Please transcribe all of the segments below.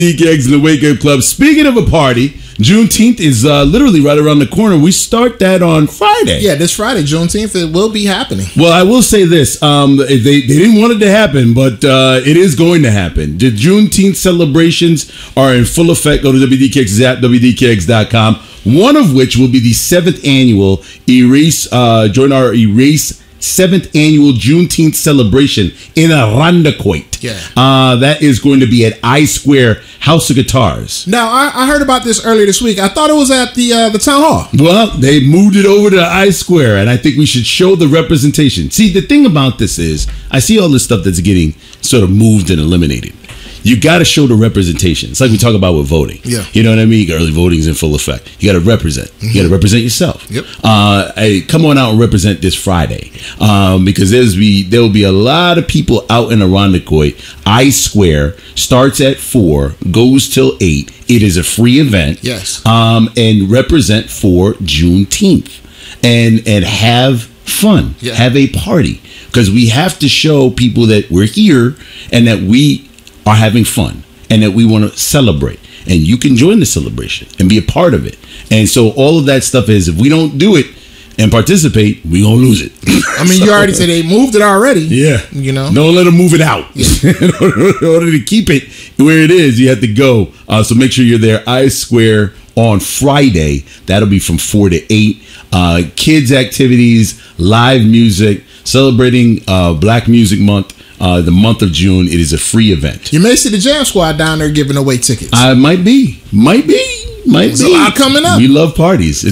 Eggs in the Wake Up Club. Speaking of a party, Juneteenth is literally right around the corner. We start that on Friday. Yeah, this Friday, Juneteenth, it will be happening. Well, I will say this. They didn't want it to happen, but it is going to happen. The Juneteenth celebrations are in full effect. Go to WDKX at WDKX.com. One of which will be the 7th annual Erase, join our Erase 7th annual Juneteenth celebration in Irondequoit. Yeah. That is going to be at I Square House of Guitars. Now, I heard about this earlier this week. I thought it was at the town hall. Well, they moved it over to I Square, and I think we should show the representation. See, the thing about this is, I see all this stuff that's getting sort of moved and eliminated. You got to show the representation. It's like we talk about with voting. Yeah. You know what I mean? Early voting is in full effect. You got to represent. Mm-hmm. You got to represent yourself. Yep. Hey, come on out and represent this Friday, because there will be a lot of people out in Irondequoit. I Square starts at 4, goes till 8. It is a free event. Yes. And represent for Juneteenth and have fun. Yeah. Have a party, because we have to show people that we're here and that we are having fun and that we want to celebrate, and you can join the celebration and be a part of it. And so all of that stuff is, if we don't do it and participate, we gonna lose it. I mean, you already said they moved it already. Yeah. You know, don't let them move it out. Yeah. In order to keep it where it is, you have to go. So make sure you're there. I Square on Friday. That'll be from 4 to 8. Kids activities, live music, celebrating Black Music Month. The month of June. It is a free event. You may see the Jam Squad down there giving away tickets. Might be. There's a lot coming up. We love parties.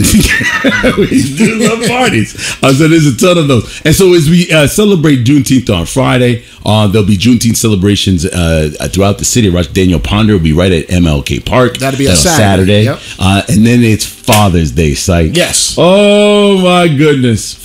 We do love parties. So there's a ton of those. And so as we celebrate Juneteenth on Friday, there'll be Juneteenth celebrations throughout the city. Daniel Ponder will be right at MLK Park. That'll be on Saturday. Yep. And then it's Father's Day, Syke. Yes. Oh my goodness.